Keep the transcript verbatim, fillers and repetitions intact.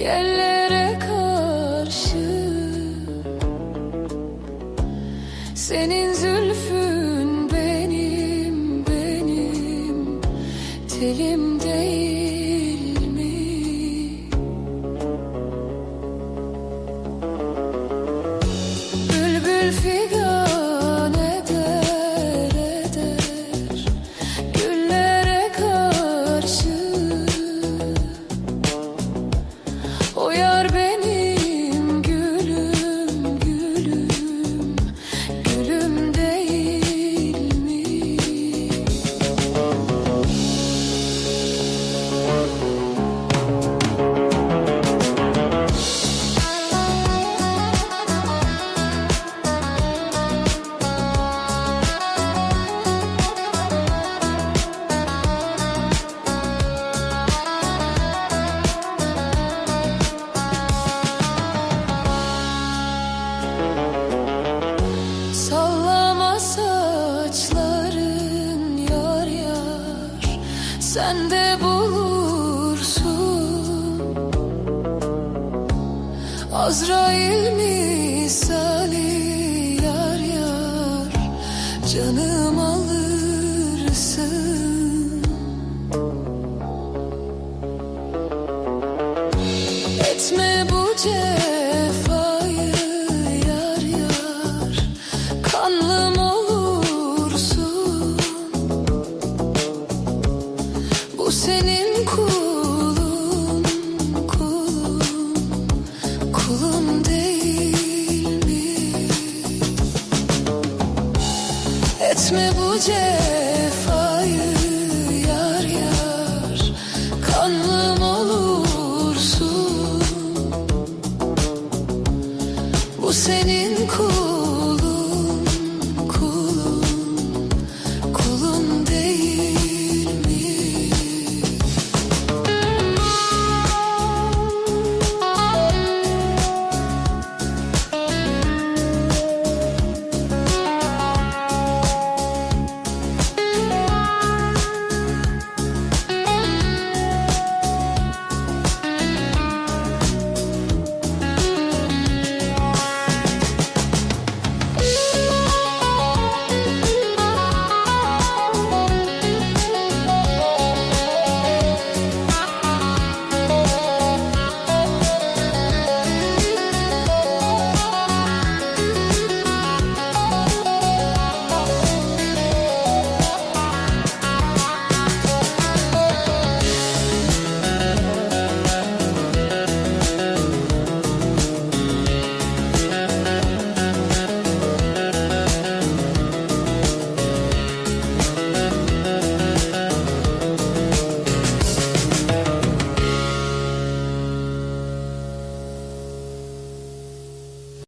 Yellere karşı senin zülfün benim, benim telim değil mi? Bülbül figan eder eder güllere karşı. O yar benim gülüm, gülüm, gülüm değil mi? Sallama saçların yar yar, sen de bulursun. Azrail misali yar yar, canım alırsın. Etme bu cefayı yar yar, kanlım olursun. Bu senin kulun, kulun, kulun değil mi? Etme bu cefayı yar yar, kanlım olursun. Bu senin